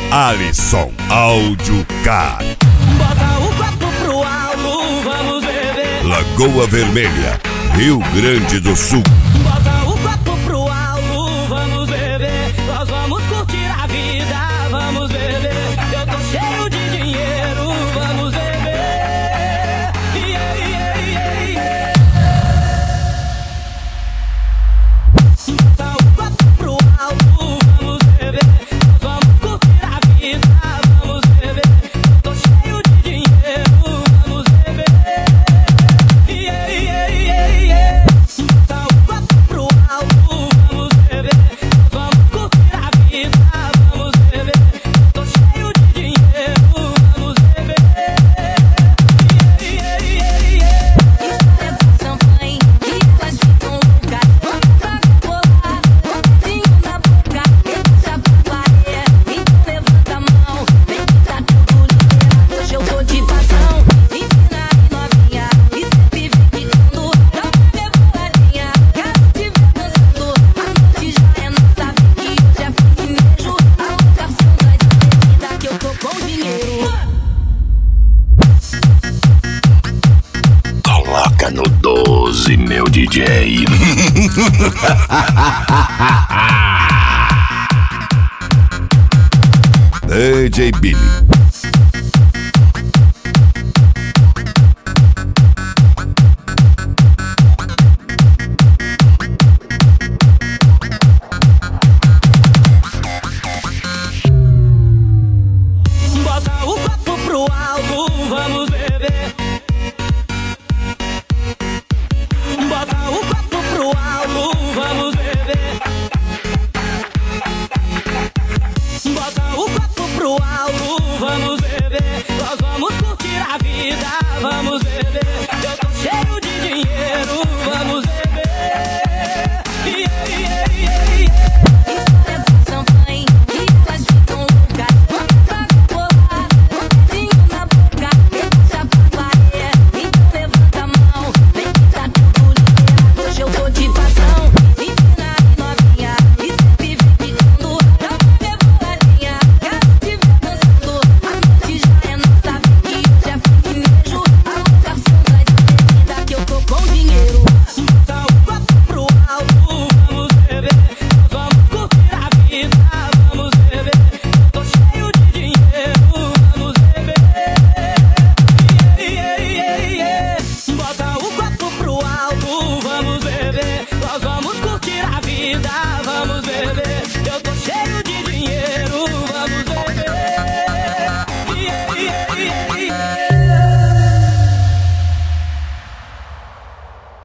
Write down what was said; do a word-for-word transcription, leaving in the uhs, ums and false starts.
Alisson Áudio Car. Bota o copo pro alto, vamos beber. Lagoa Vermelha, Rio Grande do Sul. Bota o copo pro alto, vamos beber. Nós vamos curtir a vida, vamos beber. Eu tô cheio de dinheiro, vamos beber. Yeah, yeah, yeah, yeah. Bota o copo pro alto, vamos beber. Nós vamos curtir a vida, vamos beber. Eu tô cheio de dinheiro, vamos beber. Yeah, yeah, yeah, yeah. Bota o copo pro alto, vamos beber. Vamos curtir a vida, vamos beber. Tô cheio de dinheiro, vamos beber. Yeah, yeah, yeah, yeah. Leva champanhe e elas ficam loucas. Vamos pra colar, dedinho na boca. Deixa pra valer, então levanta a mão. Vem que tá tudo liberado, hoje eu tô de patrão. Ensina aí novinha, e sempre vem quicando. Dá uma reboladinha, quero te ver dançando. A noite já é nossa, que hoje é festivejo. A locação das bebidas que eu tô com dinheiro. Coloca no doze, meu D J. D J Billy.